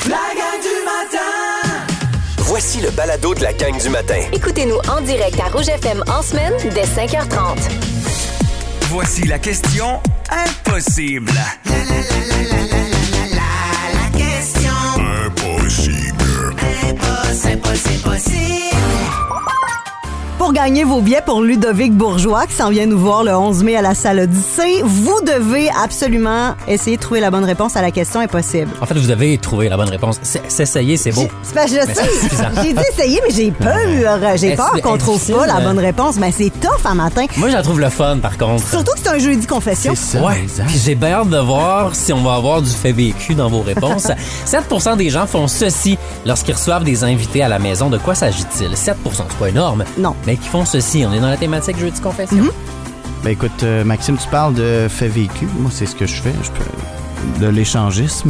La gang du matin! Voici le balado de la gang du matin. Écoutez-nous en direct à Rouge FM en semaine dès 5h30. Voici la question impossible. La question Impossible. impossible. Pour gagner vos billets pour Ludovic Bourgeois, qui s'en vient nous voir le 11 mai à la salle Odyssée, vous devez absolument essayer de trouver la bonne réponse à la question impossible. En fait, vous avez trouvé la bonne réponse. S'essayer, c'est beau. C'est parce que je sais, j'ai dit essayer, mais j'ai peur. J'ai peur qu'on trouve pas la bonne réponse. Mais c'est tough un matin. Moi, j'en trouve le fun, par contre. Surtout que c'est un jeudi confession. C'est ça. Ouais. Puis j'ai bien hâte de voir si on va avoir du fait vécu dans vos réponses. 7% des gens font ceci lorsqu'ils reçoivent des invités à la maison. De quoi s'agit-il? 7%, c'est pas énorme. Non. Mais qui font ceci. On est dans la thématique jeudi confession. Ben écoute, Maxime, tu parles de fait vécu. Moi, c'est ce que je fais. De l'échangisme.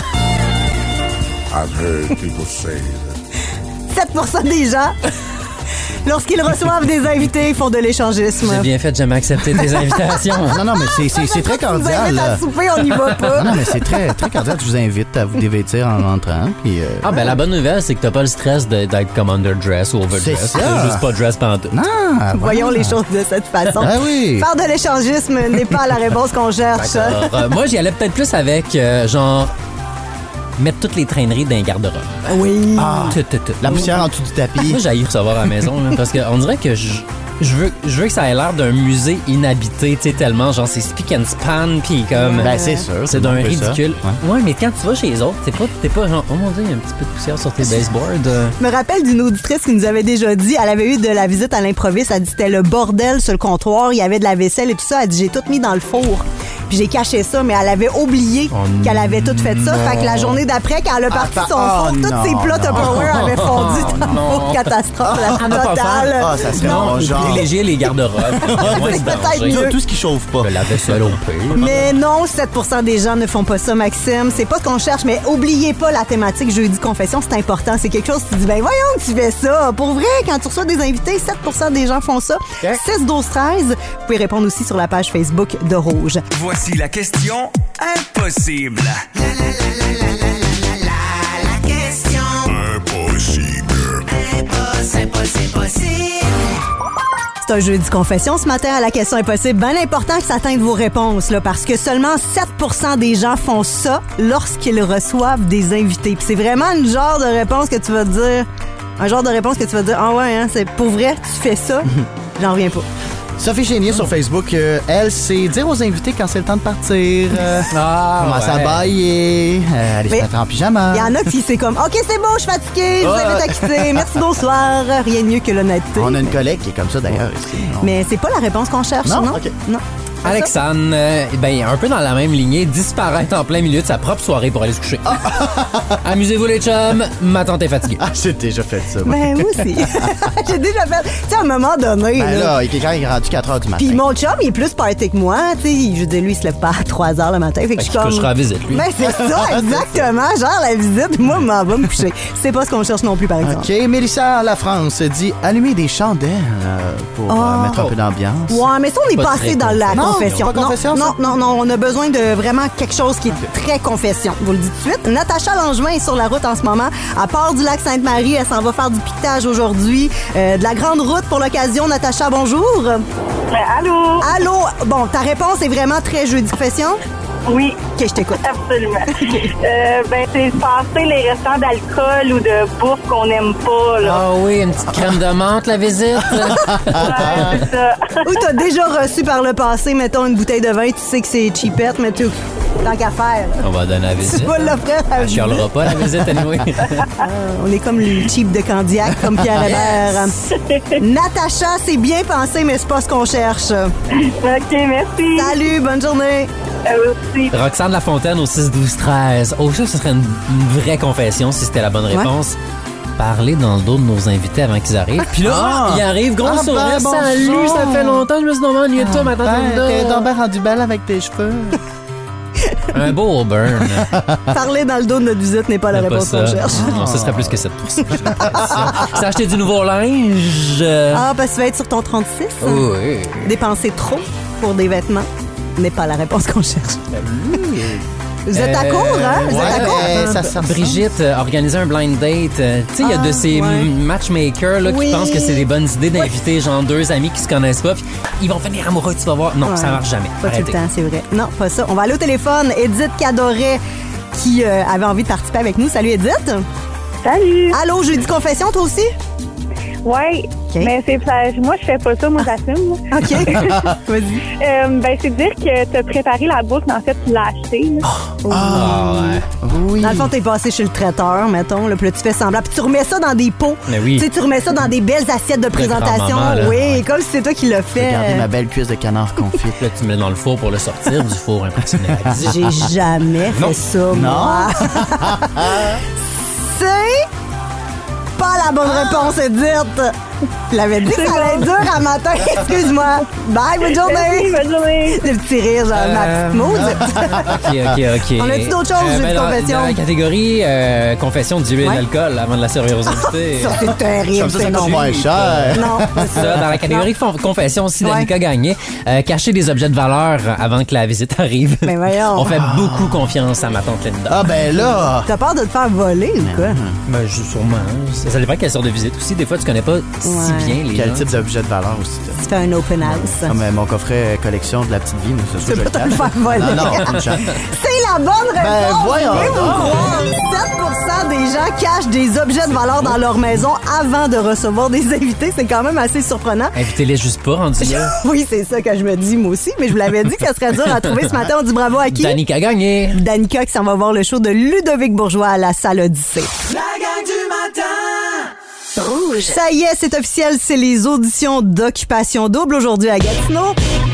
I've heard people say that. 7% des gens, lorsqu'ils reçoivent des invités, ils font de l'échangisme. J'ai bien fait de jamais accepter tes invitations. Non, mais c'est très Tu nous cordial. invites à souper, on n'y va pas. Non, mais c'est très, très cordial. Je vous invite à vous dévêtir en rentrant. Puis, Ah, ben la bonne nouvelle, c'est que t'as pas le stress d'être comme underdress ou overdress. C'est ça. T'as juste pas dress pantoute. non, Voyons les choses de cette façon. Ah oui. Faire de l'échangisme n'est pas la réponse qu'on cherche. Alors, moi, j'y allais peut-être plus avec, genre, mettre toutes les traîneries dans les garde-robes. Oui. Tout. La poussière en dessous du tapis. Moi, j'haïs recevoir à la maison, là, parce qu'on dirait que je veux que ça ait l'air d'un musée inhabité, tu sais, tellement, genre, c'est speak and span, puis comme... Ben, c'est sûr. c'est d'un un peu ça. ridicule. Ouais. Ouais, mais quand tu vas chez les autres, t'es pas genre, oh mon Dieu, il y a un petit peu de poussière sur tes baseboards. Je me rappelle d'une auditrice qui nous avait déjà dit, elle avait eu de la visite à l'improviste, elle dit c'était le bordel sur le comptoir, il y avait de la vaisselle et tout ça, elle dit j'ai tout mis dans le four. Puis j'ai caché ça, mais elle avait oublié qu'elle avait tout fait ça. Fait que la journée d'après, quand elle a parti son four, tous ses plats Tupperware avaient fondu dans le four. Catastrophe, la totale. Ah, ça serait Non. mon genre. Privilégier les garde-robes. C'est peut-être mieux. Tout ce qui chauffe pas. La vaisselle au pire. Mais non, 7% des gens ne font pas ça, Maxime. C'est pas ce qu'on cherche, mais oubliez pas la thématique jeudi confession, c'est important. C'est quelque chose que tu dis, ben voyons que tu fais ça. Pour vrai, quand tu reçois des invités, 7% des gens font ça. 6, 12, 13. Vous pouvez répondre aussi sur la page Facebook de Rouge. Voici la question impossible. La question impossible. C'est un jeudi confession ce matin à la question impossible. Bien important que ça atteigne vos réponses, là, parce que seulement 7% des gens font ça lorsqu'ils reçoivent des invités. Puis c'est vraiment une genre de réponse que tu vas te dire... Un genre de réponse que tu vas te dire, ah ouais, hein, c'est pour vrai, tu fais ça? J'en reviens pas. Sophie Chénier sur Facebook, elle, c'est dire aux invités quand c'est le temps de partir. Commencer à bailler, aller se Mais mettre en pyjama. Il y en a qui c'est comme, OK, c'est bon, je suis fatiguée, je vous invite à quitter. Merci, bonsoir. Rien de mieux que l'honnêteté. On a une collègue qui est comme ça d'ailleurs ici. Mais c'est pas la réponse qu'on cherche, non? OK. Non. Alexandre, ben, un peu dans la même lignée, disparaître en plein milieu de sa propre soirée pour aller se coucher. Amusez-vous les chums, ma tante est fatiguée. Ah, j'ai déjà fait ça. moi. Ben, moi aussi. J'ai déjà fait. Tu sais, à un moment donné. Ben là, là, quelqu'un est rendu 4 h du matin. puis mon chum, il est plus party que moi. Tu sais, je veux dire, lui, il se lève pas à 3 h le matin. Fait que je suis Qui comme. couchera à visite, lui. Ben, c'est ça, exactement. Genre, la visite, moi, m'en va me coucher. C'est pas ce qu'on cherche non plus, par exemple. OK, Mélissa, la France, dit allumer des chandelles pour mettre un peu d'ambiance. Ouais, mais ça, on est Pas passé très dans la Non, confession. pas confession, ça? Non, on a besoin de vraiment quelque chose qui est très confession. Je vous le dis tout de suite. Natacha Langevin est sur la route en ce moment. À part du lac Sainte-Marie, elle s'en va faire du piquetage aujourd'hui. De la grande route pour l'occasion. Natacha, bonjour. Allô? Allô? Bon, ta réponse est vraiment très jeudi confession? Oui, OK, je t'écoute. absolument. Ben, c'est passer les restants d'alcool ou de bouffe qu'on n'aime pas, là. Ah oui, une petite crème de menthe, la visite. Ouais, c'est ça. Ou t'as déjà reçu par le passé, mettons, une bouteille de vin, tu sais que c'est cheapette, mais tout. Tant qu'à faire. On va donner la visite. Tu vas l'offrir à la Elle chialera pas, la visite, anyway. On est comme le cheap de Candiac, comme Pierre Hébert. Natacha, c'est bien pensé, mais c'est pas ce qu'on cherche. OK, merci. Salut, bonne journée. Aussi. Roxane Lafontaine au 6-12-13. Oh, ça, ce serait une vraie confession si c'était la bonne réponse. Parler dans le dos de nos invités avant qu'ils arrivent. Puis là, ils arrivent, gros sourire. ben, Salut, bonjour. ça fait longtemps, je me suis demandé ennuyé de toi, ma tante Linda. T'es donc bien rendu belle avec tes cheveux. Un beau burn. Parler dans le dos de notre visite n'est pas la C'est pas réponse ça. qu'on cherche. Non, ce serait plus que 7%. C'est acheter du nouveau linge. Ah, parce que tu vas être sur ton 36. Oui. Dépenser trop pour des vêtements n'est pas la réponse qu'on cherche. Vous êtes à court, hein? Vous êtes à court? Ça Brigitte organisait un blind date. Tu sais, il y a de ces matchmakers là, qui pensent que c'est des bonnes idées d'inviter genre deux amis qui se connaissent pas. Puis ils vont finir amoureux, tu vas voir. Non, ça marche jamais. Pas tout le temps, c'est vrai. Non, pas ça. On va aller au téléphone. Edith Cadoret qui avait envie de participer avec nous. Salut, Edith. Salut! Allô, jeudi confession, toi aussi? Ouais, mais c'est ça. Moi, je fais pas ça, moi, j'assume. OK. Vas-y. C'est dire que t'as préparé la bouffe, mais en fait, tu l'as achetée. Oui. Dans le fond, t'es passé chez le traiteur, mettons, là, puis là, tu fais semblant. Puis tu remets ça dans des pots. Mais oui. Tu sais, tu remets ça dans des belles assiettes de présentation. grand-maman, Oui, comme si c'est toi qui l'as fait. Regardez ma belle cuisse de canard confit. Là, tu mets dans le four pour le sortir du four impressionné. J'ai jamais fait ça, moi. C'est pas la bonne réponse, Edith. Je l'avais dit que ça allait être dur à matin. Excuse-moi. Bye, bonne journée. Bonne journée. Le petit rire, genre ma petite maude. OK. On a-tu d'autres choses, j'ai une confession? Dans la catégorie confession d'huile d'alcool avant de la servir aux invités. Ça, c'est terrible. Comme ça c'est coûte non. moins cher. Non. C'est ça. Dans la catégorie confession aussi, Danica gagnait. Cacher des objets de valeur avant que la visite arrive. Mais voyons. On fait beaucoup confiance à ma tante Linda. Ah, ben là. T'as peur de te faire voler ou quoi? Ben, sûrement. Ça dépend quelle sorte de visite aussi. Des fois, tu connais pas si bien les Quel gens. type d'objet de valeur aussi? Tu fais un open house. Comme mon coffret collection de la petite vie, mais c'est sûr Tu que peux je pas te le le faire voler. Non, une chance. C'est la bonne réponse! voyons Voulez-vous donc. croire? 7% des gens cachent des objets de valeur dans leur maison avant de recevoir des invités. C'est quand même assez surprenant. Invitez-les juste pas, rendu là. Oui, c'est ça que je me dis, moi aussi. Mais je vous l'avais dit que ça serait dur à trouver ce matin. On dit bravo à qui? Danica a gagné. Danica qui s'en va voir le show de Ludovic Bourgeois à la salle Odyssée. La gang du matin. Rouge. Ça y est, c'est officiel, c'est les auditions d'Occupation Double aujourd'hui à Gatineau.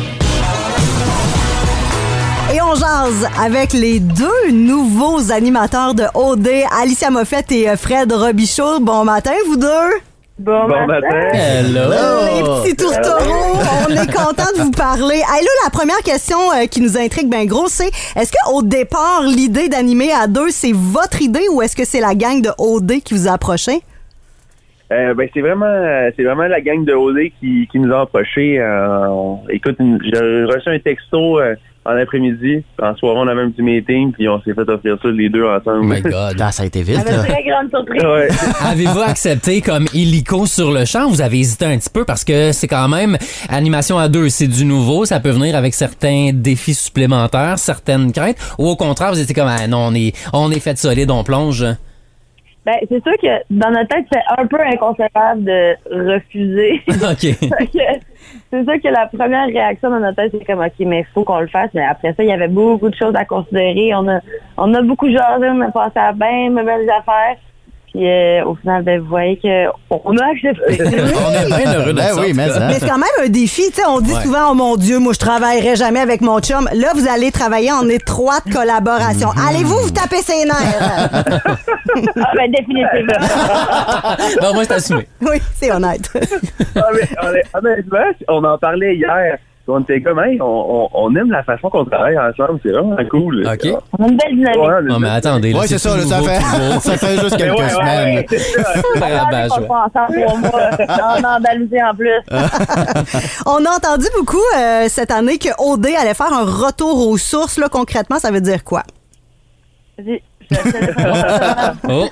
Et on jase avec les deux nouveaux animateurs de OD, Alicia Moffett et Fred Robichaud. Bon matin, vous deux. Bon matin. Hello. Les petits tourtereaux, on est content de vous parler. Hey, là, la première question qui nous intrigue bien gros, c'est est-ce qu'au départ, l'idée d'animer à deux, c'est votre idée ou est-ce que c'est la gang de OD qui vous a approché? C'est vraiment la gang de OD qui nous a approchés. Écoute, j'ai reçu un texto en après-midi. En soirée, on avait un petit meeting, puis on s'est fait offrir ça les deux ensemble. Oh my God. Ah, ça a été vite. Avec une très grande surprise. Ouais. Avez-vous accepté comme illico sur le champ? Vous avez hésité un petit peu parce que c'est quand même animation à deux, c'est du nouveau, ça peut venir avec certains défis supplémentaires, certaines craintes. Ou au contraire, vous étiez comme non, on est fait solide, on plonge. Ben, c'est sûr que dans notre tête, c'est un peu inconcevable de refuser. OK. C'est sûr que la première réaction dans notre tête, c'est comme, OK, mais il faut qu'on le fasse. Mais après ça, il y avait beaucoup de choses à considérer. On a beaucoup jasé, on a passé à bien de belles affaires. Puis au final, ben, vous voyez qu'on a accepté. On est bien heureux de ça. Oui, mais Mais c'est quand même un défi. Tu sais, on dit souvent, oh mon Dieu, moi, je travaillerai jamais avec mon chum. Là, vous allez travailler en étroite collaboration. Allez-vous vous taper ses nerfs? Ah, ben, définitivement. Non, moi, c'est assumé. Oui, c'est honnête. Honnêtement, on en parlait hier. On était comme, hey, on aime la façon qu'on travaille ensemble. C'est vraiment cool. OK. On a une belle dynamique. Ouais, Non, mais attendez. Là, Oui, c'est ça, là, ça fait juste quelques semaines. c'est ça. Rabat-joie. On va ensemble 3 mois. En Andalousie en plus. On a entendu beaucoup cette année que OD allait faire un retour aux sources. Là, concrètement, ça veut dire quoi? Vas-y. Oh.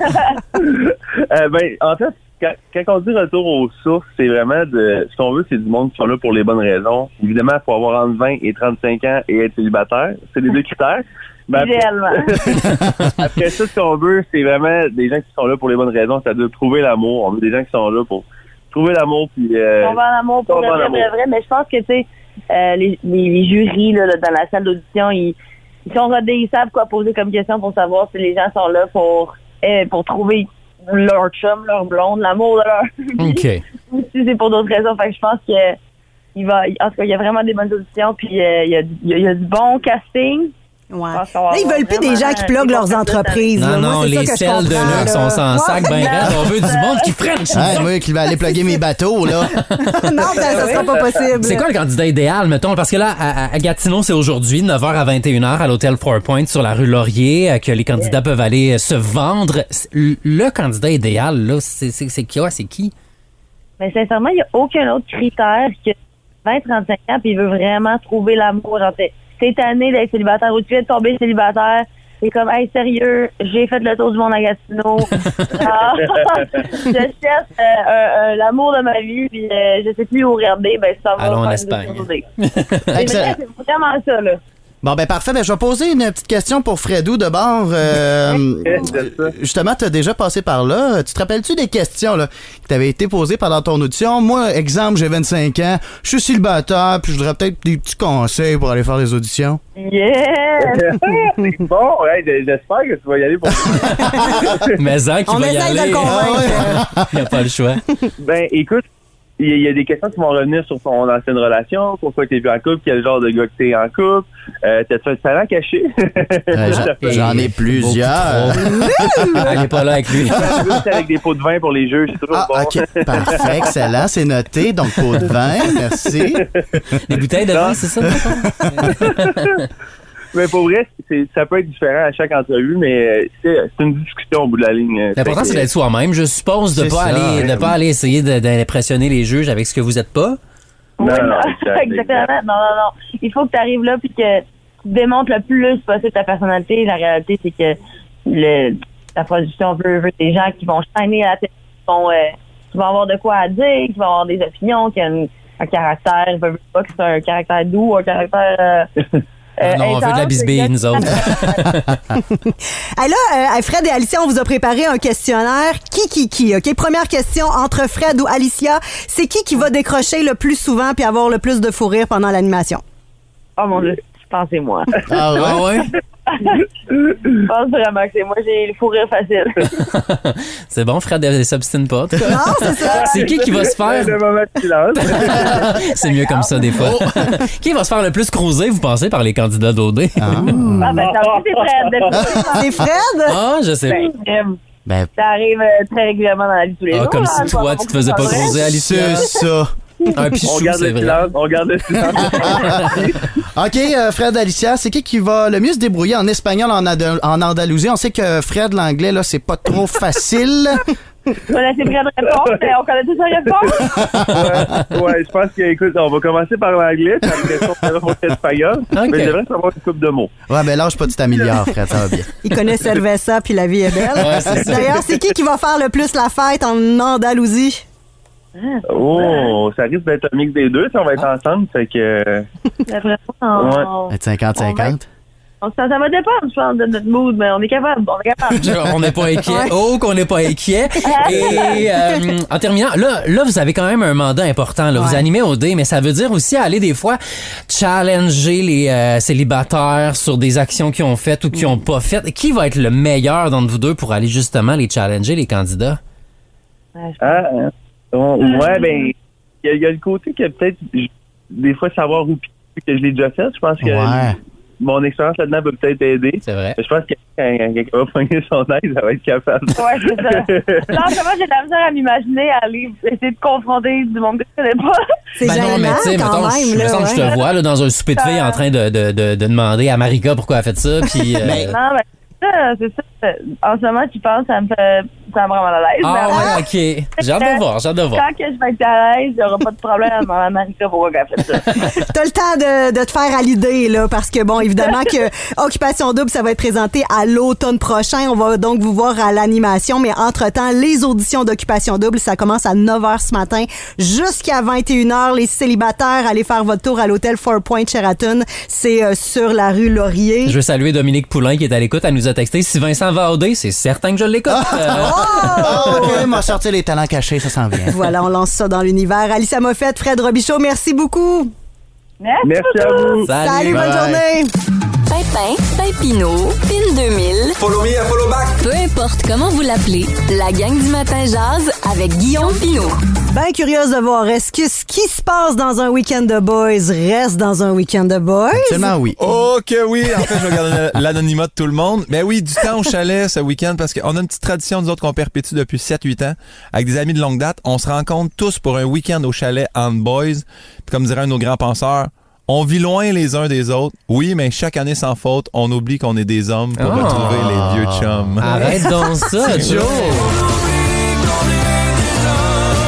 En fait, quand on dit retour aux sources, c'est vraiment ce qu'on veut, c'est du monde qui sont là pour les bonnes raisons. Évidemment, il faut avoir entre 20 et 35 ans et être célibataire. C'est les deux critères. Mais après ça, ce qu'on veut, c'est vraiment des gens qui sont là pour les bonnes raisons, c'est-à-dire trouver l'amour. On veut des gens qui sont là pour trouver l'amour. Puis, on va en amour pour le vrai. Mais je pense que, tu sais, les jurys là, dans la salle d'audition, ils sont rodés, ils savent quoi poser comme question pour savoir si les gens sont là pour trouver leur chum, leur blonde, l'amour de leur vie. OK. Ou si c'est pour d'autres raisons. Fait que je pense que en tout cas, il y a vraiment des bonnes auditions, puis il y a du bon casting. Ouais. Là, ils veulent plus des gens qui pluguent leurs entreprises. Non, là. Moi, non, c'est les ça que je selles de comprends, luxe, là. on s'en sac ben raide. On veut du monde qui French. Moi qui vais aller plugger mes bateaux, là. Non, ça sera pas possible. C'est quoi le candidat idéal, mettons? Parce que là, à Gatineau, c'est aujourd'hui, 9h à 21h, à l'hôtel Four Points sur la rue Laurier, que les candidats peuvent aller se vendre. Le candidat idéal, là, c'est qui? Mais sincèrement, il n'y a aucun autre critère que 20-35 ans, puis il veut vraiment trouver l'amour. Genre, t'es tanné d'être célibataire ou tu viens de tomber célibataire, C'est comme, hey, sérieux, j'ai fait le tour du monde à Gatineau. Je cherche l'amour de ma vie, puis je sais plus où regarder. Ben, ça va. Allons en Espagne. C'est vraiment ça, là. Bon, ben parfait. Ben, je vais poser une petite question pour Fredou de bord. Justement, tu as déjà passé par là. Tu te rappelles-tu des questions là, qui t'avaient été posées pendant ton audition? Moi, exemple, j'ai 25 ans, je suis célibataire, puis je voudrais peut-être des petits conseils pour aller faire des auditions. Yeah! Bon, ouais, j'espère que tu vas y aller pour Mais Zach, il va y aller. On essaie de convaincre. Il n'y a pas le choix. Ben, écoute, il y a des questions qui vont revenir sur ton ancienne relation, pourquoi tu es plus en couple, quel genre de gars que tu es en couple, t'as-tu un talent caché? J'en ai plusieurs. Elle n'est pas là avec lui. Avec des pots de vin pour les jeux, c'est toujours bon. OK, parfait, excellent, c'est noté. Donc, pot de vin, merci. Des bouteilles de vin, c'est ça? Mais pour vrai, ça peut être différent à chaque entrevue, mais c'est une discussion au bout de la ligne. L'important, c'est d'être soi-même. Je suppose de pas aller essayer d'impressionner les juges avec ce que vous êtes pas. Non, exactement. Non. Il faut que tu arrives là puis que tu démontres le plus possible ta personnalité. La réalité, c'est que la production veut des gens qui vont shiner à la télé, qui vont avoir de quoi à dire, qui vont avoir des opinions, qui ont un caractère. Ils veulent pas que c'est un caractère doux, un caractère... non, on veut de la bisbille, nous autres. Là, Fred et Alicia, on vous a préparé un questionnaire qui. OK? Première question entre Fred ou Alicia. C'est qui va décrocher le plus souvent puis avoir le plus de fou rire pendant l'animation? Oh mon Dieu, je pense que c'est moi. Ah ouais? Je pense vraiment que c'est moi. J'ai le fou rire facile. C'est bon, Fred, elle s'obstine pas. Non, c'est ça. C'est qui va se faire... Le moment de silence. C'est mieux comme ça, des fois. Qui va se faire le plus cruiser, vous pensez, par les candidats d'OD? Ah, ben, c'est Fred. C'est Fred? Ah, je sais pas. Ça arrive très régulièrement dans la vie de tous les jours. Comme si toi, tu te faisais pas cruiser, Alicia. C'est ça. Un pichou, On garde le silence. OK, Fred, Alicia, c'est qui va le mieux se débrouiller en espagnol en Andalousie? On sait que Fred, l'anglais, là, c'est pas trop facile. On va laisser Fred répondre, mais on connaît tous sa réponse. Ouais, je pense que, écoute, on va commencer par l'anglais, puis après ça, on va faire l'espagnol. Mais j'aimerais savoir une couple de mots. Ouais, mais lâche pas du t'améliores, Fred, ça va bien. Il connaît Cerveza, puis la vie est belle. Ouais, c'est ça. D'ailleurs, c'est qui va faire le plus la fête en Andalousie? Oh, ça risque d'être un mix des deux si on va être ensemble, fait que... Être 50-50? Ça va dépendre, je pense, de notre mood, mais on est capable. On n'est pas inquiet. Oh, qu'on n'est pas inquiet. Et en terminant, là, vous avez quand même un mandat important. Là. Vous animez OD, mais ça veut dire aussi aller des fois challenger les célibataires sur des actions qu'ils ont faites ou qu'ils n'ont pas faites. Qui va être le meilleur d'entre vous deux pour aller justement les challenger, les candidats? Ouais, ben, il y a le côté que peut-être, des fois, savoir où que je l'ai déjà fait. Je pense que mon expérience là-dedans peut peut-être aider. C'est vrai. Je pense que quand quelqu'un va pogner son aide, ça va être capable. Ouais, c'est ça. Non, moi, j'ai de la misère à m'imaginer aller essayer de confronter du monde que je connais pas. C'est non, mais tu sais, mettons, je te vois là, dans un souper de filles en train de demander à Marika pourquoi elle a fait ça. Puis, Non, mais c'est ça. En ce moment, tu penses, ça me rend mal à l'aise. Ah ouais, OK. J'ai hâte de voir. Quand que je vais être à l'aise, il n'y aura pas de problème à Marika pour qu'elle fait ça. T'as le temps de te faire à l'idée, là, parce que, bon, évidemment que Occupation Double, ça va être présenté à l'automne prochain. On va donc vous voir à l'animation, mais entre-temps, les auditions d'Occupation Double, ça commence à 9h ce matin jusqu'à 21h. Les célibataires, allez faire votre tour à l'hôtel Four Point Sheraton. C'est sur la rue Laurier. Je veux saluer Dominique Poulain qui est à l'écoute. Elle nous a texté. Si Vincent va OD, c'est certain que je l'écoute. OK, m'a sorti les talents cachés, ça s'en vient. Voilà, on lance ça dans l'univers. Alicia Moffett, Fred Robichaud, merci beaucoup. Merci à vous. Salut, bonne journée. Pimpin, Pimpino, Pin 2000. Follow me, follow back. Peu importe comment vous l'appelez, la gang du matin jase avec Guillaume Pinot. Ben curieuse de voir, est-ce que ce qui se passe dans un week-end de boys reste dans un week-end de boys? Absolument oui. Oh que oui! En fait, je vais garder l'anonymat de tout le monde. Mais oui, du temps au chalet ce week-end parce qu'on a une petite tradition, nous autres, qu'on perpétue depuis 7-8 ans. Avec des amis de longue date, on se rencontre tous pour un week-end au chalet en boys. Puis comme dirait un de nos grands penseurs, on vit loin les uns des autres. Oui, mais chaque année sans faute, on oublie qu'on est des hommes pour retrouver les vieux chums. Arrête donc ça, Joe! Joe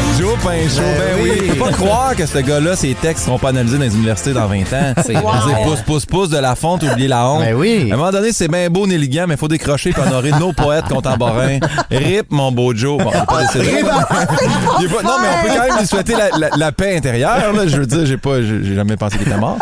pain chaud. Ben oui. Je peux pas croire que ce gars-là, ses textes seront pas analysés dans les universités dans 20 ans. C'est pouce de la fonte, oublier la honte. Ben oui. À un moment donné, c'est bien beau, Néligan, mais il faut décrocher et honorer nos poètes contemporains. Rip, mon beau Joe. Bon, il est pas décédé. Non, mais on peut quand même lui souhaiter la paix intérieure. Là. Je veux dire, j'ai jamais pensé qu'il était mort.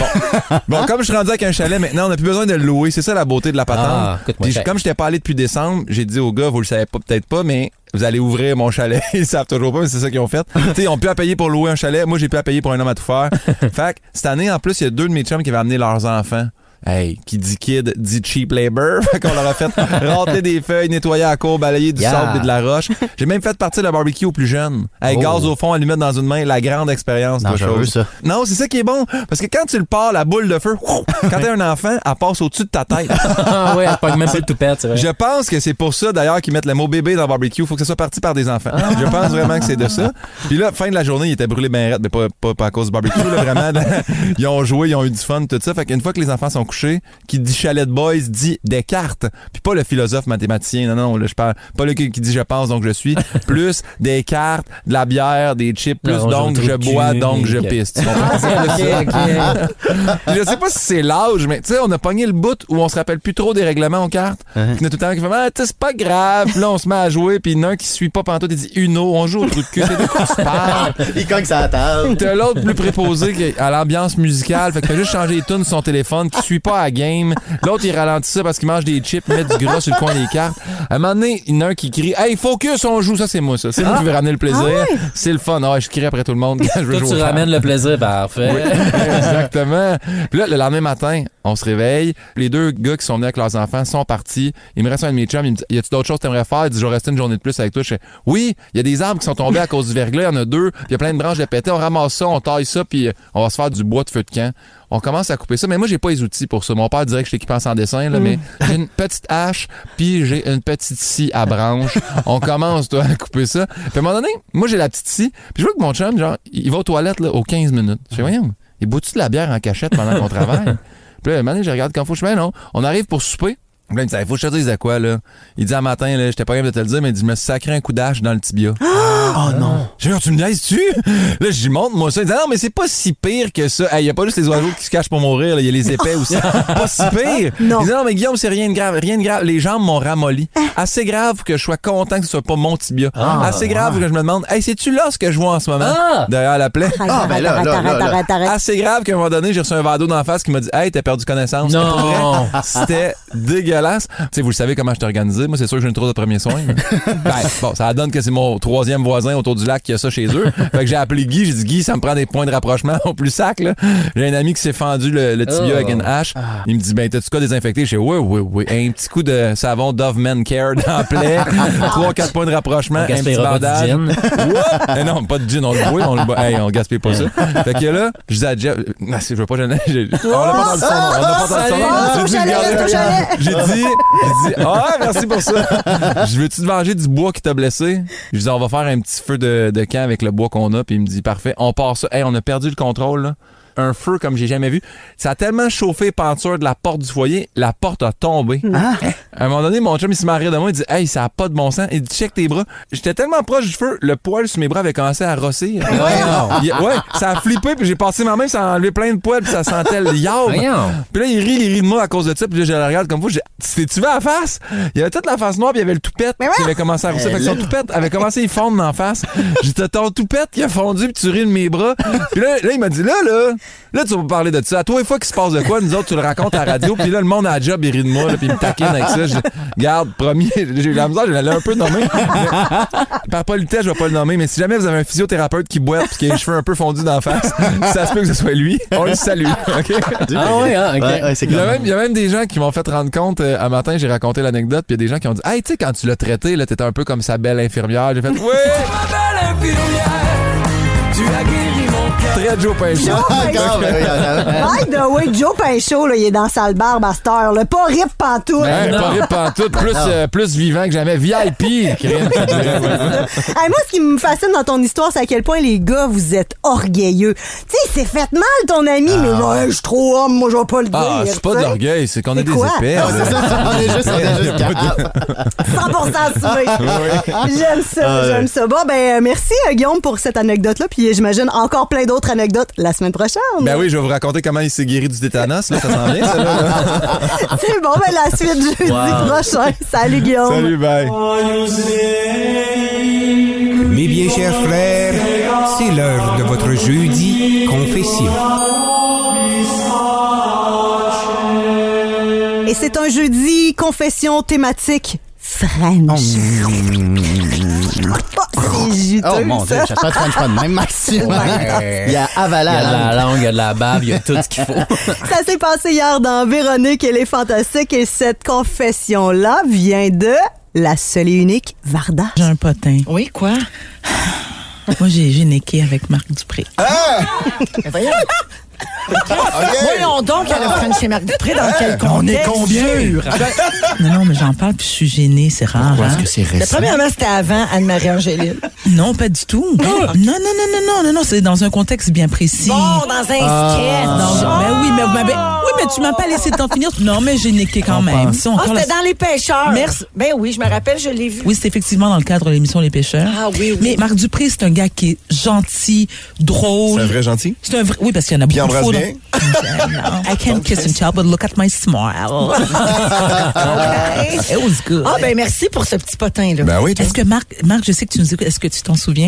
Bon, comme je suis rendu avec un chalet maintenant, on n'a plus besoin de le louer. C'est ça la beauté de la patente. Puis, comme je n'étais pas allé depuis décembre, j'ai dit aux gars, vous le savez peut-être pas, mais vous allez ouvrir mon chalet. Ils savent toujours pas, mais c'est ça qu'ils ont fait. T'sais, ils ont pu à payer pour louer un chalet. Moi, j'ai pu à payer pour un homme à tout faire. Fait que cette année, en plus, il y a 2 de mes chums qui avaient amené leurs enfants. Hey, qui dit kid, dit cheap labor. Fait qu'on leur a fait rentrer des feuilles, nettoyer à la cour, balayer du sable et de la roche. J'ai même fait partir le barbecue aux plus jeunes. Hey, gaz au fond, allumette dans une main, la grande expérience de chose. Ça. Non, c'est ça qui est bon. Parce que quand tu le pars, la boule de feu, quand t'es un enfant, elle passe au-dessus de ta tête. Oui, elle pogne même pas le toupette, c'est vrai. Je pense que c'est pour ça, d'ailleurs, qu'ils mettent le mot bébé dans le barbecue. Faut que ça soit parti par des enfants. Je pense vraiment que c'est de ça. Puis là, fin de la journée, il était brûlé ben raide, mais pas à cause du barbecue. Là, vraiment, ils ont joué, ils ont eu du fun, tout ça. Fait qu'une fois que les enfants sont couchés, qui dit Chalet de Boys dit Descartes, puis pas le philosophe mathématicien, non, là, je parle pas le qui dit je pense donc je suis, plus Descartes, de la bière, des chips, plus non, donc je bois donc je pisse. Tu comprends? Je sais pas si c'est l'âge, mais tu sais, on a pogné le bout où on se rappelle plus trop des règlements aux cartes. Puis il y a tout le temps qui fait c'est pas grave, puis là on se met à jouer, puis il y en a un qui suit pas pantoute, il dit Uno, on joue au trou de cul, c'est de quoi tu parles? Il cogne sa table. T'as l'autre plus préposé à l'ambiance musicale, fait que fait juste changer les tunes sur son téléphone, qui suit pas à la game. L'autre, il ralentit ça parce qu'il mange des chips, met du gras sur le coin des cartes. À un moment donné, il y en a un qui crie Hey, focus, on joue. Ça, c'est moi, ça. C'est moi qui vais ramener le plaisir. Ouais. C'est le fun. Je crie après tout le monde quand je veux toi, jouer. Tu ramènes le plaisir, parfait. Oui, exactement. Puis là, le lendemain matin, on se réveille. Les 2 gars qui sont venus avec leurs enfants sont partis. Il me reste un de mes chums. Il me dit Y a-tu d'autres choses que t'aimerais faire? Il dit Je vais rester une journée de plus avec toi. Je fais Oui, il y a des arbres qui sont tombés à cause du verglas. Il y en a 2. Il y a plein de branches de pété. On ramasse ça, on taille ça, puis on va se faire du bois de feu de camp. On commence à couper ça, mais moi, j'ai pas les outils pour ça. Mon père dirait que je suis équipé en sans dessin, là, mais j'ai une petite hache, puis j'ai une petite scie à branche. On commence, toi, à couper ça. Puis à un moment donné, moi, j'ai la petite scie, puis je vois que mon chum, genre, il va aux toilettes, là, aux 15 minutes. Je fais, voyons, il boit-tu de la bière en cachette pendant qu'on travaille? Puis là, à un moment donné, je regarde quand faut que je fais, non. On arrive pour souper. Là, il me dit, faut que je te dise de quoi, là. Il dit, un matin, là, j'étais pas capable de te le dire, mais il dit, je me suis sacré un coup d'âge dans le tibia. Oh non! J'ai dit, tu me niaises-tu? Là, j'y montre, moi, ça. Il dit, non, mais c'est pas si pire que ça. Il y a pas juste les oiseaux qui se cachent pour mourir, il y a les épais aussi. Pas si pire. Non. Il dit, non, mais Guillaume, c'est rien de grave. Rien de grave. Les jambes m'ont ramolli. Assez grave que je sois content que ce soit pas mon tibia. Assez grave que je me demande, hey, c'est-tu là ce que je vois en ce moment? Derrière la plaie? Arrête. Assez grave qu'à un moment donné, j'ai reçu un verre d'eau d'en face qui m'a dit, hey, t'as perdu connaissance. Non. C'était dégueulasse. Tu sais, vous le savez comment je t'ai organisé. Moi, c'est sûr que j'ai une trousse de premier soin. Bon, ça donne que c'est mon 3e voisin autour du lac qui a ça chez eux. Fait que j'ai appelé Guy. J'ai dit, Guy, ça me prend des points de rapprochement au plus sac, là. J'ai un ami qui s'est fendu le tibia avec une hache. Il me dit, ben, t'as-tu quoi désinfecté? J'ai dit, oui. Un petit coup de savon Dove Men Care dans la plaie. 3-4 points de rapprochement. Un petit bandage. Non, pas de gin. On le boit. Hey, on gaspille pas ça. Fait que là, je dis à Jeff, je veux pas gêner. On n'a pas entendu son nom. J'ai dit, merci pour ça. Je veux-tu te venger du bois qui t'a blessé? Je dis, on va faire un petit feu de camp avec le bois qu'on a. Puis il me dit, parfait, on part ça. Hey, on a perdu le contrôle, là. Un feu comme j'ai jamais vu. Ça a tellement chauffé peinture de la porte du foyer, la porte a tombé. À un moment donné, mon chum, il se marrait de moi, il dit, hey, ça a pas de bon sens. Il dit, check tes bras. J'étais tellement proche du feu, le poil sur mes bras avait commencé à rosser. Ouais, ça a flippé, puis j'ai passé ma main, ça a enlevé plein de poils, puis ça sentait le yaourt. Puis là, il rit de moi à cause de ça, puis là, je le regarde comme vous. Tu vas à la face? Il y avait toute la face noire, puis il y avait le toupette qui avait commencé à rousser. Fait que son toupette avait commencé à y fondre en face. J'ai dit, ton toupette qui a fondu, puis tu ris de mes bras. Puis là, il m'a dit, là, tu vas me parler de ça. À toi, une fois qu'il se passe de quoi, nous autres, tu le racontes à la radio, puis là, le monde à la job, il rit de moi, puis il me taquine avec ça. Je dis, garde, promis, j'ai eu la misère, je l'ai un peu nommé. Par politesse, je vais pas le nommer, mais si jamais vous avez un physiothérapeute qui boite puis qui a les cheveux un peu fondus d'en face, ça se peut que ce soit lui, on le salue. OK? Il y a même des gens qui m'ont fait rendre compte, un matin, j'ai raconté l'anecdote, puis il y a des gens qui ont dit, hey, tu sais, quand tu l'as traité, là, t'étais un peu comme sa belle infirmière. J'ai fait, oui! Ma belle infirmière, tu as guéri mon Très Joe Pinchot. By the way, Joe Pinchot, là, il est dans sa barbe à cette heure. Là. Pas rip pantoute. Pas rip pantoute, plus vivant que jamais. VIP. Hey, moi, ce qui me fascine dans ton histoire, c'est à quel point les gars, vous êtes orgueilleux. Tu sais, il s'est fait mal, ton ami, mais ouais, je suis trop homme, moi, je vais pas le dire. Ah, c'est pas de l'orgueil, c'est qu'on a des épées. C'est ça, on est juste capable. 100% assumé. J'aime ça. Bon, ben, merci, Guillaume, pour cette anecdote-là. Puis j'imagine encore plein d'autres anecdotes la semaine prochaine. Ben oui, je vais vous raconter comment il s'est guéri du tétanos. Là, ça s'en vient, ça, là. C'est bon, ben, la suite jeudi prochain. Salut, Guillaume. Salut, bye. Mes bien chers frères, c'est l'heure de votre jeudi confession. Et c'est un jeudi confession thématique French. C'est juteux, oh mon Dieu, j'espère que tu French pas de même, Maxime. Il y a avalé il y a de la langue, il y a de la bave, il y a tout ce qu'il faut. Ça s'est passé hier dans Véronique, elle est fantastique. Et cette confession-là vient de la seule et unique Varda. J'ai un potin. Oui, quoi? Moi, j'ai necké avec Marc Dupré. Voyons. Voyons donc, elle a Frenché Marc Dupré dans quel contexte? On est combien? Non, mais j'en parle puis je suis gênée, c'est rare. Pourquoi est-ce que c'est récent? Premièrement, c'était avant Anne-Marie Angélil. Non, pas du tout. Non, c'est dans un contexte bien précis. Bon, dans un sketch. Mais tu m'as pas laissé t'en finir. Non, mais j'ai necké quand même. C'était dans Les Pêcheurs. Merci. Ben oui, je me rappelle, je l'ai vu. Oui, c'est effectivement dans le cadre de l'émission Les Pêcheurs. Ah oui. Mais Marc Dupré, c'est un gars qui est gentil, drôle. C'est un vrai gentil? C'est un vrai, oui, parce qu'il y en a beaucoup de faux. I can't kiss and tell, but look at my smile. Okay. It was good. Ah, ben merci pour ce petit potin-là. Ben oui, Est-ce que Marc, je sais que tu nous écoutes. Est-ce que tu t'en souviens?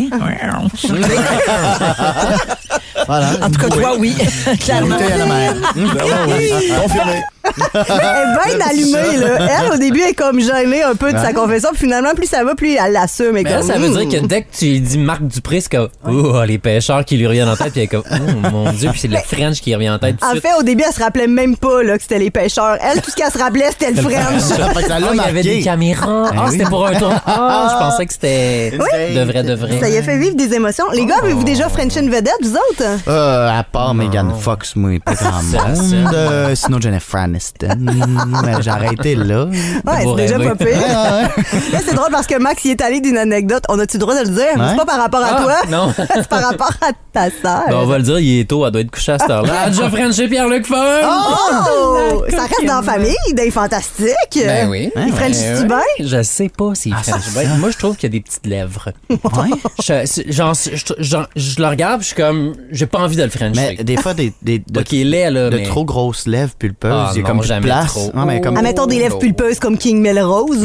Voilà. En tout cas, toi, oui. Clairement. Confirmé. Elle est bien allumée, là. Elle, au début, elle est comme gênée un peu de sa confession. Puis finalement, plus ça va, plus elle l'assume. Mais là, ça veut dire que dès que tu dis Marc Dupré, c'est comme, les pêcheurs qui lui reviennent en tête. Puis elle est comme, oh mon Dieu, puis c'est le French qui revient en tête. En fait, au début, elle se rappelait même pas là, que c'était les pêcheurs. Elle, tout ce qu'elle se rappelait, c'était le French. Il y avait des caméras. C'était pour un tour. Je pensais que c'était de vrai. Ça y a fait vivre des émotions. Les gars, avez-vous déjà Frenché une vedette, vous autres? À part Megan Fox, moi, pas grand monde. Sinon, Jennifer Aniston. Mais j'ai arrêté là. Ouais, c'est déjà pas pire. Là, c'est drôle parce que Max, il est allé d'une anecdote. On a-tu le droit de le dire? Ouais. C'est pas par rapport à toi. Non. C'est par rapport à ta sœur. Ben, on va le dire, il est tôt. Elle doit être couchée à cette heure-là. Elle a déjà Frenché Pierre-Luc Funk. Ça reste dans la famille, des fantastiques. Ben oui. Il French-tu bien? Je sais pas s'il French bien. Moi, je trouve qu'il y a des petites lèvres. Je le regarde, je suis comme, j'ai pas envie de le Frencher. Mais des fois, de trop grosses lèvres pulpeuses, il y a comme jamais place. Trop. Mettons des lèvres pulpeuses comme King Melrose.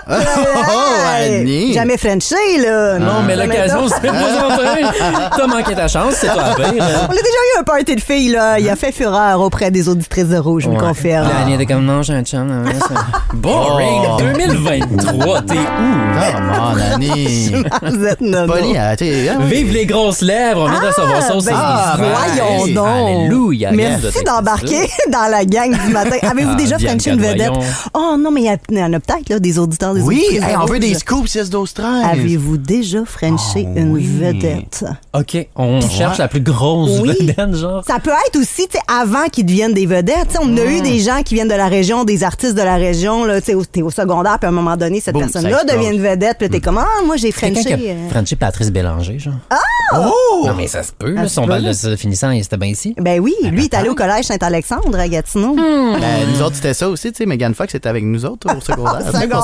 Jamais Frenché, là. Non, mais l'occasion, c'est pas présentée. T'as manqué ta chance, c'est toi la pire. On a déjà eu un party de filles, là. Il a fait fureur auprès des auditrices de Rouge, je me confirme. L'année était comme, non, j'ai un chum. Boring. 2023, t'es où? Come on, Annie. Vous êtes nono. Vive les grosses lèvres. On vient de recevoir ça aussi. Voyons donc. Alléluia. Merci d'embarquer dans la gang du matin. Avez-vous déjà Frenché une vedette? Oh non, mais il y en a peut-être là, des auditeurs, des auditrices. Oui, on veut des scoops 6-12-13. Avez-vous déjà Frenché une vedette? OK, on cherche la plus grosse vedette, genre. Ça peut être aussi, tu sais, avant qu'ils deviennent des vedettes. T'sais, on a eu des gens qui viennent de la région, des artistes de la région, là, t'es au secondaire, puis à un moment donné, cette personne-là devient une vedette, puis t'es comme, moi, j'ai Frenché. Frenché Patrice Bélanger, genre. Non, mais ça se peut, là, son bal de finissant, il était bien ici. Ben oui, lui, il est allé au collège Saint-Alexandre à Gatineau. Nous autres, c'était ça aussi, tu sais, Megan Fox était avec nous autres au secondaire.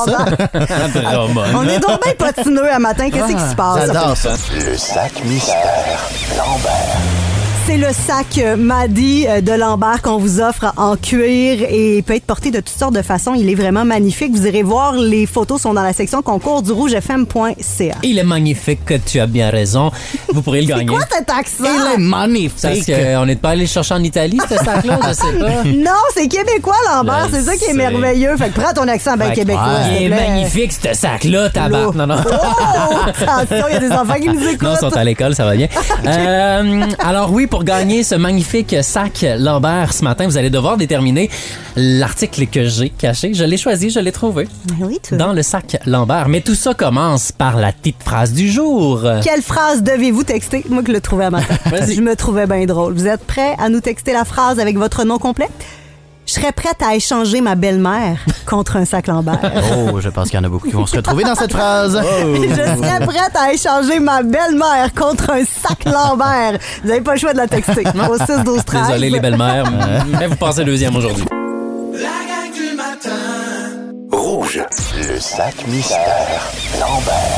On est donc bien patineux à matin, qu'est-ce qui se passe? J'adore ça. Le sac mystère Lambert. C'est le sac Maddy de Lambert qu'on vous offre en cuir et il peut être porté de toutes sortes de façons. Il est vraiment magnifique. Vous irez voir, les photos sont dans la section concours du rougefm.ca. Il est magnifique, tu as bien raison. Vous pourrez le gagner. C'est quoi cet accent? Il est magnifique. Parce qu'on n'est pas allé le chercher en Italie, ce sac-là, je sais pas. Non, c'est québécois, Lambert. C'est ça qui est merveilleux. Fait que prends ton accent bien québécois. Il est magnifique, ce sac-là, tabac. Non. Oh, attention, il y a des enfants qui nous écoutent. Non, ils sont à l'école, ça va bien. Alors oui, pour gagner ce magnifique sac Lambert ce matin, vous allez devoir déterminer l'article que j'ai caché. Je l'ai choisi, je l'ai trouvé. Oui, dans le sac Lambert. Mais tout ça commence par la petite phrase du jour. Quelle phrase devez-vous texter? Moi que je le trouvais à matin. Je me trouvais bien drôle. Vous êtes prêts à nous texter la phrase avec votre nom complet? Je serais prête à échanger ma belle-mère contre un sac Lambert. Oh, je pense qu'il y en a beaucoup qui vont se retrouver dans cette phrase. Je serais prête à échanger ma belle-mère contre un sac Lambert. Vous n'avez pas le choix de la texter. Au 6 12 13. Désolé les belles-mères, mais vous passez deuxième aujourd'hui. La gang du matin. Rouge. Le sac mystère Lambert.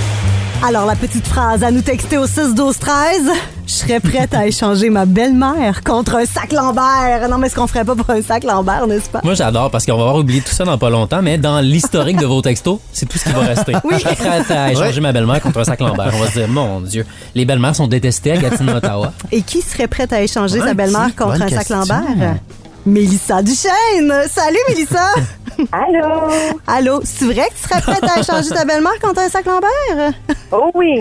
Alors, la petite phrase à nous texter au 6 12 13. Je serais prête à échanger ma belle-mère contre un sac Lambert. Non, mais est-ce qu'on ferait pas pour un sac Lambert, n'est-ce pas? Moi, j'adore parce qu'on va avoir oublié tout ça dans pas longtemps, mais dans l'historique de vos textos, c'est tout ce qui va rester. Oui. Je serais prête à échanger ma belle-mère contre un sac Lambert. On va se dire, mon Dieu, les belles-mères sont détestées à Gatineau, Ottawa. Et qui serait prête à échanger Ouais, sa belle-mère contre bonne un sac question. Lambert? Mélissa Duchesne! Salut, Mélissa! Allô? Allô, c'est vrai que tu serais prête à échanger ta belle-mère contre un sac Lambert? Oh oui!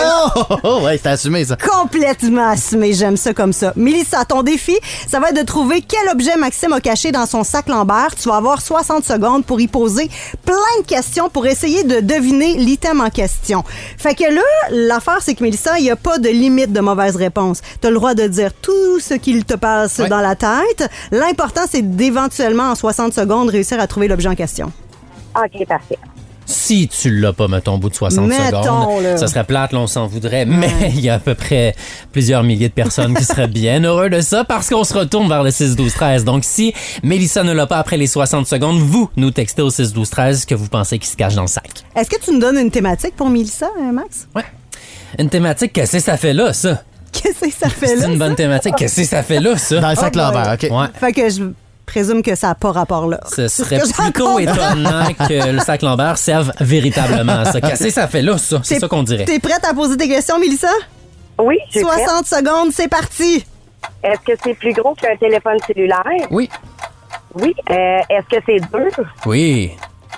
Oh, ouais, c'est assumé, ça. Complètement assumé, j'aime ça comme ça. Mélissa, ton défi, ça va être de trouver quel objet Maxime a caché dans son sac Lambert. Tu vas avoir 60 secondes pour y poser plein de questions pour essayer de deviner l'item en question. Fait que là, l'affaire, c'est que Mélissa, il n'y a pas de limite de mauvaise réponse. Tu as le droit de dire tout ce qu'il te passe dans la tête. L'important, c'est d'éventuellement, en 60 secondes, réussir à trouver l'objet en question. OK, parfait. Si tu l'as pas, mettons, au bout de 60 secondes, là. ça serait plate, là, on s'en voudrait, mais il y a à peu près plusieurs milliers de personnes qui seraient bien heureux de ça parce qu'on se retourne vers le 6-12-13. Donc, si Mélissa ne l'a pas après les 60 secondes, vous nous textez au 6-12-13 ce que vous pensez qui se cache dans le sac. Est-ce que tu nous donnes une thématique pour Mélissa, Max? Ouais. Une thématique, qu'est-ce que ça fait là, ça? Qu'est-ce que ça fait là? C'est une bonne thématique. Qu'est-ce que ça fait là, ça? Dans le sac Lambert, OK. Ouais. Fait que je présume que ça n'a pas rapport là. Ce serait plutôt étonnant que le sac Lambert serve véritablement à ça. Qu'est-ce que ça fait là, ça? C'est ça qu'on dirait. T'es prête à poser tes questions, Mélissa? Oui, je suis 60 secondes, c'est parti. Est-ce que c'est plus gros qu'un téléphone cellulaire? Oui. Oui. Est-ce que c'est dur? Oui.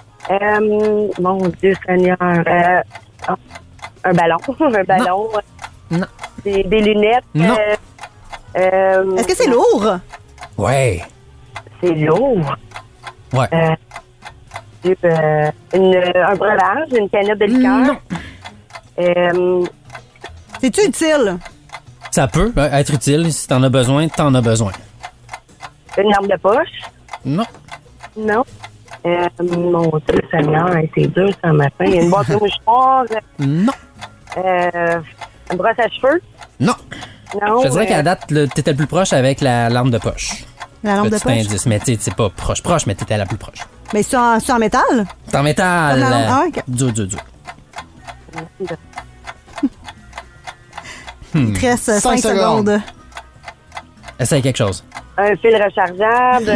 Mon Dieu Seigneur. Un ballon. Un ballon. Non. Des lunettes. Non. Est-ce que c'est lourd? Ouais. C'est lourd. Ouais. Un breuvage, une canette de liqueur. Non. C'est-tu utile? Ça peut être utile. Si t'en as besoin, t'en as besoin. Une lampe de poche. Non. Non. Mon Dieu Seigneur, c'est dur ce matin. Une boîte de mouchoirs. Non. Une brosse à cheveux. Non. Non. Je te dirais qu'à la date, t'étais le plus proche avec la lampe de poche. La lampe de Petit poche? indice, mais c'est pas proche, mais t'étais la plus proche. Mais c'est en métal? C'est en métal. Ah, ok. Dur. Il te reste 5 secondes. Essaye quelque chose. Un fil rechargeable.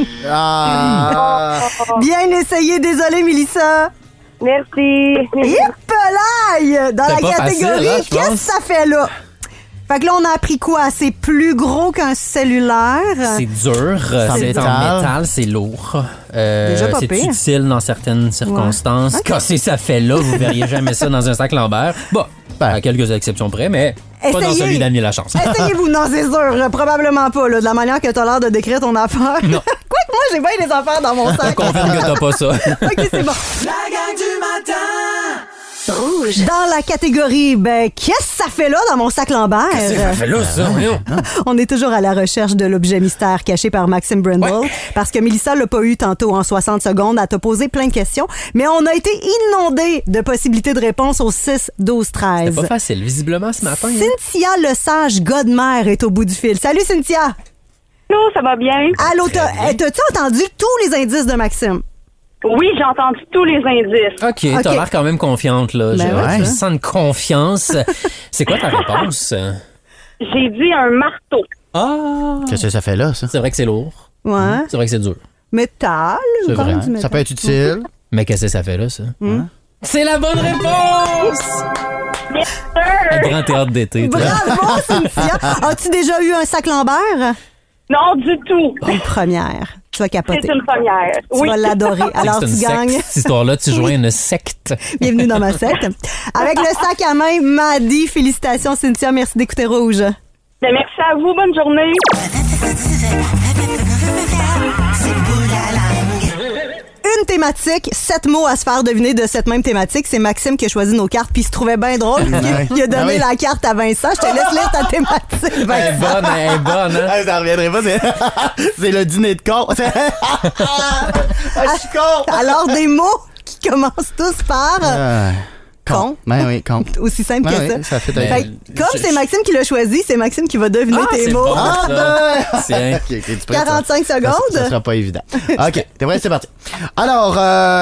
Bien essayé, désolé, Mélissa. Merci. Hippelaille! Dans la pas catégorie, facile, hein, je qu'est-ce que pense. ça fait là? Fait que là, on a appris quoi? C'est plus gros qu'un cellulaire. C'est dur, c'est en métal, c'est lourd. Déjà pas c'est pire. utile dans certaines circonstances. Ouais. Qu'est-ce que ça fait là? Vous verriez jamais ça dans un sac Lambert. Bon, à quelques exceptions près, mais pas dans celui d'Annie Lachance. Essayez-vous. Non, c'est sûr. Probablement pas. Là, de la manière que t'as l'air de décrire ton affaire. Non. Quoique moi, j'ai bien les affaires dans mon sac. Confirme que t'as pas ça. OK, c'est bon. La gang du matin. Rouge. Dans la catégorie, qu'est-ce que ça fait là dans mon sac Lambert? Qu'est-ce que ça fait là, ça? Voyons. On est toujours à la recherche de l'objet mystère caché par Maxime Brindle. Parce que Mélissa l'a pas eu tantôt en 60 secondes. Elle t'a posé plein de questions. Mais on a été inondés de possibilités de réponse au 6, 12, 13. C'est pas facile, visiblement, ce matin. Cynthia Lesage, Godmère, est au bout du fil. Salut, Cynthia! Allô, ça va bien? Allô, t'as-tu entendu tous les indices de Maxime? Oui, j'ai entendu tous les indices. OK, t'as l'air quand même confiante, là. Je Ben sens une confiance. C'est quoi ta réponse? J'ai dit un marteau. Ah! Qu'est-ce que ça fait là, ça? C'est vrai que c'est lourd. Ouais. C'est vrai que c'est dur. Métal. C'est quand vrai. même du métal. Ça peut être utile. Mais qu'est-ce que ça fait là, ça? Hmm? C'est la bonne réponse! Un grand théâtre d'été. toi. Bravo, Cynthia! As-tu déjà eu un sac Lambert? Non, du tout. Une première. Tu vas capoter. C'est une première. Tu vas l'adorer. Alors, C'est tu une secte, gagnes. cette histoire-là, tu joins une secte. Bienvenue dans ma secte. Avec le sac à main, Maddy. Félicitations, Cynthia. Merci d'écouter Rouge. Merci à vous. Bonne journée. Une thématique, 7 mots à se faire deviner de cette même thématique. C'est Maxime qui a choisi nos cartes, puis il se trouvait bien drôle. Il a donné la carte à Vincent. Je te laisse lire ta thématique, Vincent. Elle est bonne, hein? Ça reviendrait pas, c'est le dîner de con. Je suis con. Alors, des mots qui commencent tous par... Con. Ben oui, con. Aussi simple que ça. Oui, ça fait comme c'est Maxime qui l'a choisi, c'est Maxime qui va deviner tes mots. Tiens. Okay, 45 secondes. Ça sera pas évident. OK, t'es prêt? C'est parti. Alors,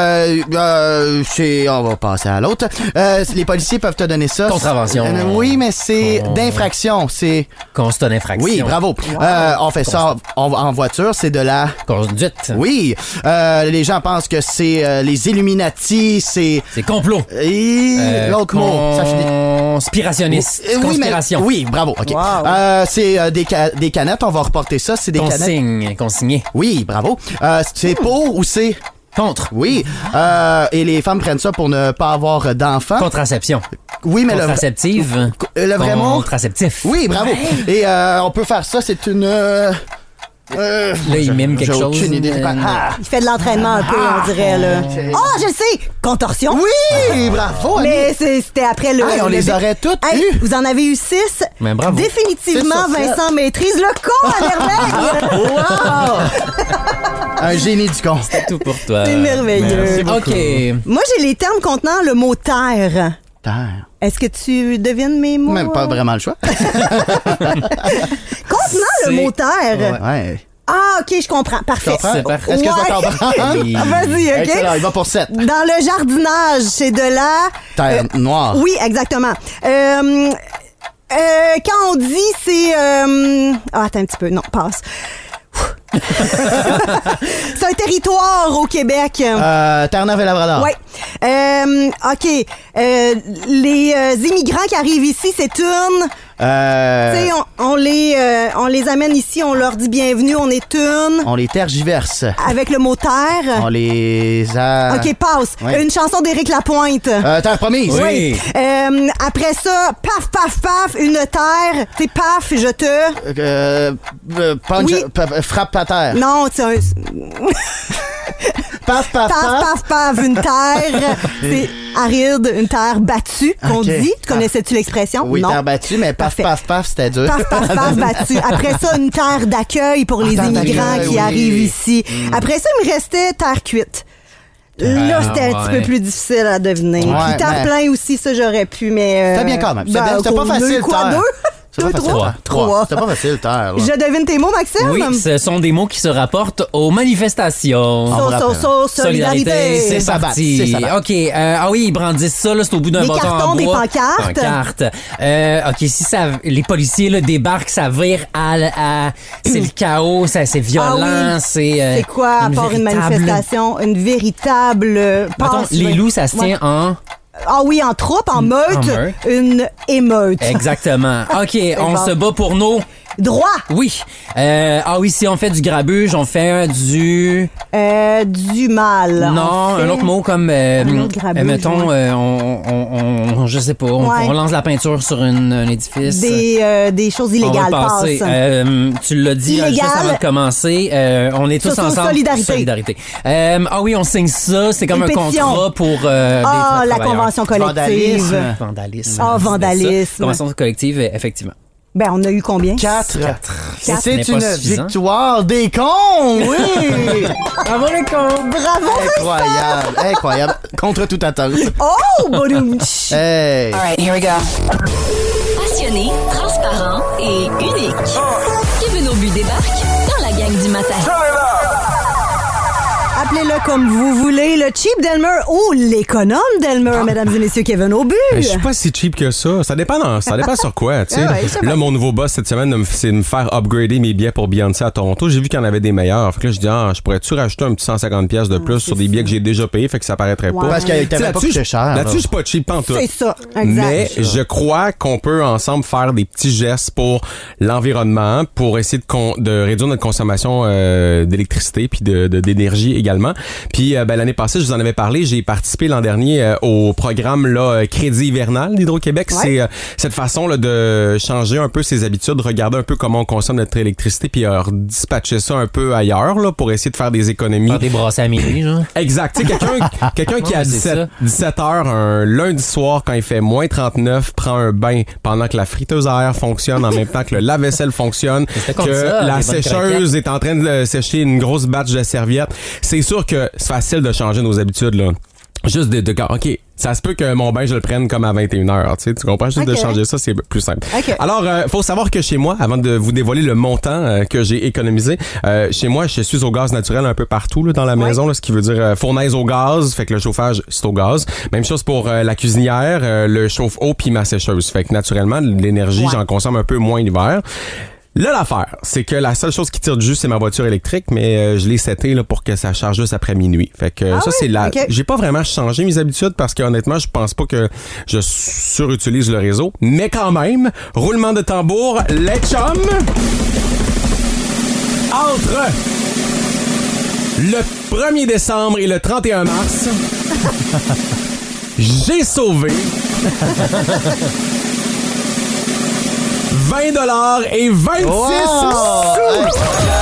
on va passer à l'autre. Les policiers peuvent te donner ça. Contravention. Oui, mais c'est d'infraction. C'est... Constat d'infraction. Oui, bravo. On fait ça en voiture. C'est de la... Conduite. Oui. Les gens pensent que c'est les Illuminati, c'est... C'est complot. L'autre mot, ça finit. Conspirationniste. Conspiration. Oui, bravo. OK. Wow. C'est des canettes. On va reporter ça. C'est des canettes. Consigné. Oui, bravo. C'est pour ou c'est... Contre. Oui. Et les femmes prennent ça pour ne pas avoir d'enfants. Contraception. Oui, mais contraceptive. Le vrai mot? Contraceptif. Oui, bravo. Et on peut faire ça. C'est une... là, il mime quelque chose. J'ai aucune idée. Il fait de l'entraînement un peu, on dirait, là. Je le sais! Contorsion. Oui, bravo. Mais c'était après le... on les aurait toutes eues. Vous en avez eu 6. Mais bravo. Définitivement, Vincent maîtrise le con à merveille. Wow! Un génie du con. C'est tout pour toi. C'est merveilleux. OK. Moi, j'ai les termes contenant le mot terre. Terre. Est-ce que tu devines mes mots? Même pas vraiment le choix. Contenant le mot terre. Ouais. Ah, OK, je comprends. Parfait. Est-ce que je vais comprendre? Vas-y, OK. Excellent, il va pour 7. Dans le jardinage, c'est de la... Terre noire. Oui, exactement. Quand on dit, c'est... attends un petit peu. Non, passe. C'est un territoire au Québec. Terre-Neuve-et-Labrador. Oui. OK. Les immigrants qui arrivent ici, c'est une... Tu sais, on les amène ici, on leur dit bienvenue, on est une... On les tergiverse. Avec le mot terre. On les a... OK, passe. Oui. Une chanson d'Éric Lapointe. Terre promise. Oui. Après ça, paf, paf, paf, une terre. Tu sais, paf, je te... punch, Oui. frappe à terre. Non, c'est un... Paf, paf, Paf, paf. paf, paf, une terre. C'est aride, une terre battue, qu'on OK. dit. Tu connaissais-tu l'expression? Oui, Non. terre battue, mais paf, Parfait. paf, paf, c'était dur. Paf, paf, paf, battue. Après ça, une terre d'accueil pour les terre immigrants d'accueil, qui oui. arrivent ici. Après ça, il me restait terre cuite. Là, c'était un petit peu plus difficile à deviner. Ouais, Puis terre ben- plein aussi, ça, j'aurais pu, mais... C'était bien quand même. C'était pas facile, Quoi, terre. deux? C'était pas facile. Trois. Trois. C'était pas facile, terre. là. Je devine tes mots, Maxime? Oui, ce sont des mots qui se rapportent aux manifestations. Solidarité. C'est ça bat, parti. c'est ça bat. OK. Ils brandissent ça, là, c'est au bout d'un Des bâton cartons, en des bois. pancartes. OK, si les policiers là, débarquent, ça vire c'est le chaos, c'est violent, C'est quoi, à part une manifestation? Une véritable... Mettons, passe- les loups, ça se tient Ouais. en... Ah oui, en troupe, en meute. En meute. Une émeute. Exactement. OK, on bon. se bat pour nos... Droit. Oui. Oui, si on fait du grabuge, on fait du mal. Non, On fait un autre mot comme autre grabuge, mettons ouais. on je sais pas, Ouais. on lance la peinture sur un édifice. Des choses illégales. On va passer. Passe. Tu l'as dit Illégal. juste avant de commencer, on est tous ensemble. Solidarité. Oui, on signe ça, c'est comme Une un pétition. contrat pour des La travailleurs. convention collective. Vandalisme. Vandalisme. C'est ça. Convention collective, effectivement. Ben, on a eu combien? 4. Ce C'est n'est une pas suffisant. victoire des cons, oui! Bravo les cons! Bravo, Incroyable, incroyable. Contre toute attente. Oh, bodoum. Hey! All right, here we go. Passionné, transparent et unique. Kevin Aubu débarque dans la gang du matin. Appelez-le comme vous voulez, le cheap Delmer ou l'économe Delmer, mesdames et messieurs, Kevin Aubu. Je suis pas si cheap que ça. Ça dépend sur quoi, tu sais. Ah ouais, je sais Là, pas. mon nouveau boss cette semaine, c'est de me faire upgrader mes billets pour Beyoncé à Toronto. J'ai vu qu'il y en avait des meilleurs. Fait que là, je dis, je pourrais-tu rajouter un petit 150$ de plus sur des billets que j'ai déjà payés, fait que ça paraîtrait Ouais. pas. Parce qu'il Tu sais, t'avait pas coûté cher. Là-dessus, je suis pas cheap pantoute. C'est ça, exact. Mais je crois qu'on peut ensemble faire des petits gestes pour l'environnement, pour essayer de réduire notre consommation d'électricité puis d'énergie également. naturellement. Puis l'année passée, je vous en avais parlé, j'ai participé l'an dernier au programme là, Crédit hivernal d'Hydro-Québec. Ouais. C'est cette façon là, de changer un peu ses habitudes, regarder un peu comment on consomme notre électricité, puis dispatcher ça un peu ailleurs là, pour essayer de faire des économies. Faire des brasses à midi, genre. Exact. Tu sais, quelqu'un qui à 17 heures un lundi soir, quand il fait moins 39, prend un bain pendant que la friteuse à air fonctionne, en même temps que le lave-vaisselle fonctionne, que la sécheuse est en train de sécher une grosse batch de serviettes. C'est sûr que c'est facile de changer nos habitudes, là. Juste de OK, ça se peut que mon bain, je le prenne comme à 21h. Tu comprends? Juste de changer ça, c'est plus simple. Okay. Alors, faut savoir que chez moi, avant de vous dévoiler le montant que j'ai économisé, chez moi, je suis au gaz naturel un peu partout là, dans la maison, là, ce qui veut dire fournaise au gaz, fait que le chauffage, c'est au gaz. Même chose pour la cuisinière, le chauffe-eau puis ma sécheuse. Fait que naturellement, l'énergie, j'en consomme un peu moins l'hiver. Là, l'affaire, c'est que la seule chose qui tire du jus, c'est ma voiture électrique, mais je l'ai setée là, pour que ça charge juste après minuit. Fait que c'est la... Okay. J'ai pas vraiment changé mes habitudes parce que honnêtement, je pense pas que je surutilise le réseau. Mais quand même, roulement de tambour, les chums! Entre le 1er décembre et le 31 mars, j'ai sauvé... 20 $ et 26 sous!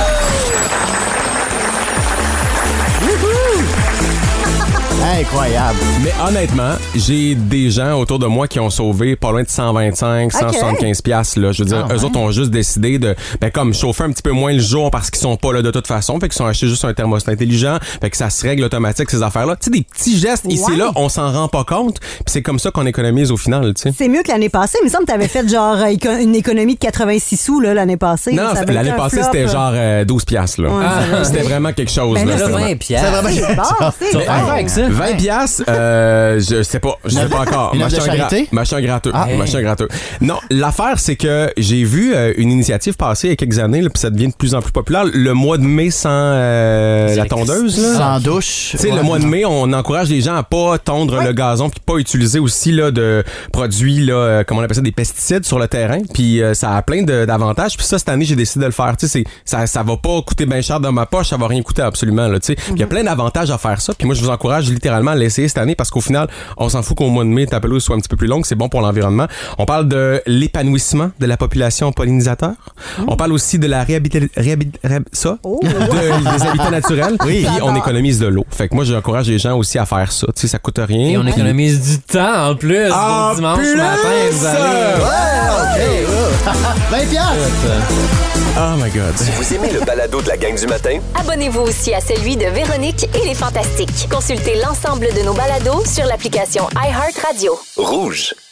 Incroyable. Mais honnêtement, j'ai des gens autour de moi qui ont sauvé pas loin de 125, 175 piastres, là. Je veux dire, eux autres ont juste décidé de, comme chauffer un petit peu moins le jour parce qu'ils sont pas là de toute façon. Fait qu'ils sont achetés juste un thermostat intelligent. Fait que ça se règle automatique, ces affaires-là. Tu sais, des petits gestes ici et là, on s'en rend pas compte. Puis c'est comme ça qu'on économise au final, tu sais. C'est mieux que l'année passée. Il me semble que t'avais fait genre une économie de 86 sous, là, l'année passée. Non, l'année passée, c'était genre 12 piastres, là. Ouais, c'était vraiment quelque chose, là. Là, 20 piastres. C'est vraiment avec ça. 20 piastres, je sais pas encore. Machin gratteux. Non, l'affaire, c'est que j'ai vu une initiative passer il y a quelques années, puis ça devient de plus en plus populaire. Le mois de mai sans la tondeuse, là. Sans douche. Tu sais, le mois de mai, on encourage les gens à pas tondre le gazon, puis pas utiliser aussi là de produits là, comment on appelle ça, des pesticides sur le terrain. Puis ça a plein d'avantages. Puis ça, cette année, j'ai décidé de le faire. Tu sais, ça va pas coûter bien cher dans ma poche, ça va rien coûter absolument là. Tu sais, il y a plein d'avantages à faire ça. Puis moi, je vous encourage littéralement à l'essayer cette année parce qu'au final, on s'en fout qu'au mois de mai, ta pelouse soit un petit peu plus longue, c'est bon pour l'environnement. On parle de l'épanouissement de la population pollinisateur. On parle aussi de la des habitats naturels. Oui. Puis on économise de l'eau. Fait que moi, j'encourage les gens aussi à faire ça. Tu sais, ça coûte rien. Et on économise du temps en plus. En dimanche matin, vous allez... Ouais, OK. 20 piastres. Oh my God. Si vous aimez le balado de la gang du matin, abonnez-vous aussi à celui de Véronique et les Fantastiques. Consultez l'ensemble de nos balados sur l'application iHeartRadio. Rouge.